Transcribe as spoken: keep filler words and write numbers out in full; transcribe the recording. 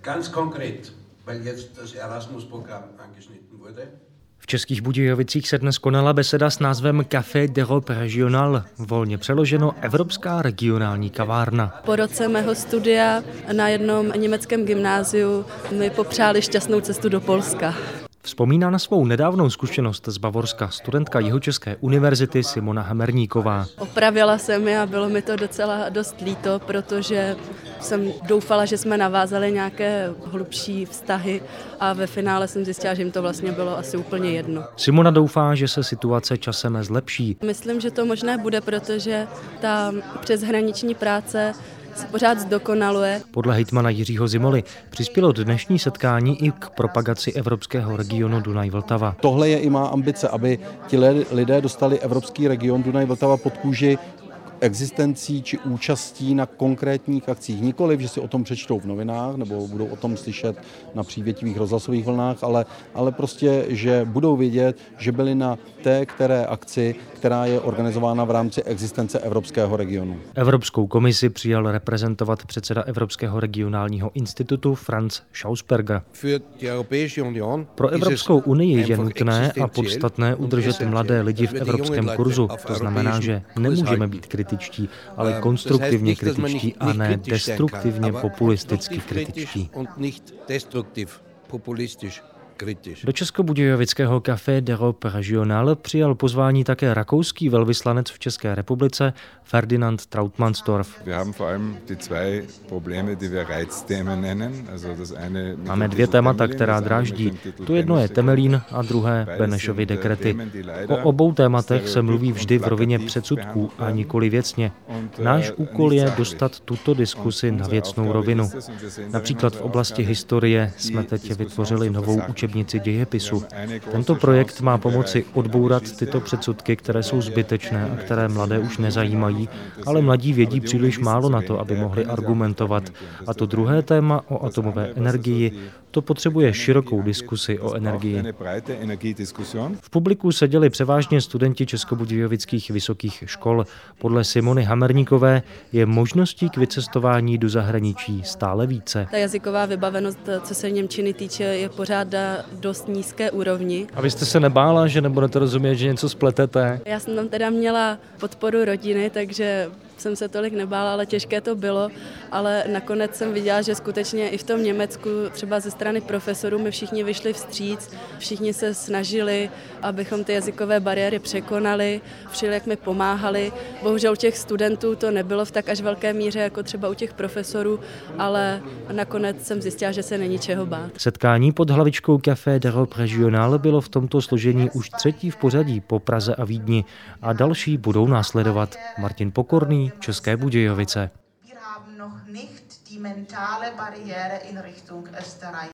Ganz konkret, weil jetzt das Erasmus-Programm angeschnitten wurde. V Českých Budějovicích se dnes konala beseda s názvem Café d'Europe Regional, volně přeloženo Evropská regionální kavárna. Po roce mého studia na jednom německém gymnáziu mi popřáli šťastnou cestu do Polska. Vzpomíná na svou nedávnou zkušenost z Bavorska studentka Jihočeské univerzity Simona Hamerníková. Opravila jsem je a bylo mi to docela dost líto, protože jsem doufala, že jsme navázali nějaké hlubší vztahy a ve finále jsem zjistila, že jim to vlastně bylo asi úplně jedno. Simona doufá, že se situace časem zlepší. Myslím, že to možné bude, protože ta přeshraniční práce se pořád zdokonaluje. Podle hejtmana Jiřího Zimoly přispělo dnešní setkání i k propagaci evropského regionu Dunaj-Vltava. Tohle je i má ambice, aby ti lidé dostali evropský region Dunaj-Vltava pod kůži existencí či účastí na konkrétních akcích. Nikoliv, že si o tom přečtou v novinách nebo budou o tom slyšet na přívětivých rozhlasových vlnách, ale, ale prostě, že budou vědět, že byli na té které akci, která je organizována v rámci existence Evropského regionu. Evropskou komisi přijal reprezentovat předseda Evropského regionálního institutu Franz Schausberger. Pro Evropskou unii je nutné a podstatné udržet mladé lidi v evropském kurzu. To znamená, že nemůžeme být kritičtí, ale konstruktivně kritičtí a ne destruktivně populisticky kritičtí. Do českobudějovického Café d'Europe Regional přijal pozvání také rakouský velvyslanec v České republice Ferdinand Trautmannsdorf. Máme dvě témata, která dráždí. To jedno je Temelín a druhé Benešovy dekrety. O obou tématech se mluví vždy v rovině předsudků a nikoli věcně. Náš úkol je dostat tuto diskusi na věcnou rovinu. Například v oblasti historie jsme teď vytvořili novou učebnici dějepisu. Tento projekt má pomoci odbourat tyto předsudky, které jsou zbytečné a které mladé už nezajímají, ale mladí vědí příliš málo na to, aby mohli argumentovat. A to druhé téma o atomové energii, to potřebuje širokou diskusi o energii. V publiku seděli převážně studenti českobudějovických vysokých škol. Podle Simony Hamerníkové je možností k vycestování do zahraničí stále více. Ta jazyková vybavenost, co se němčiny týče, je pořád na dost nízké úrovni. A vy jste se nebála, že nebudete rozumět, že něco spletete? Já jsem tam teda měla podporu rodiny, takže jsem se tolik nebála, ale těžké to bylo, ale nakonec jsem viděla, že skutečně i v tom Německu, třeba ze strany profesorů, my všichni vyšli vstříc, všichni se snažili, abychom ty jazykové bariéry překonali, všelijak mi pomáhali. Bohužel u těch studentů to nebylo v tak až velké míře, jako třeba u těch profesorů, ale nakonec jsem zjistila, že se není čeho bát. Setkání pod hlavičkou Café d'Europe Regional bylo v tomto složení už třetí v pořadí po Praze a Vídni a další budou následovat. Martin Pokorný, České Budějovice.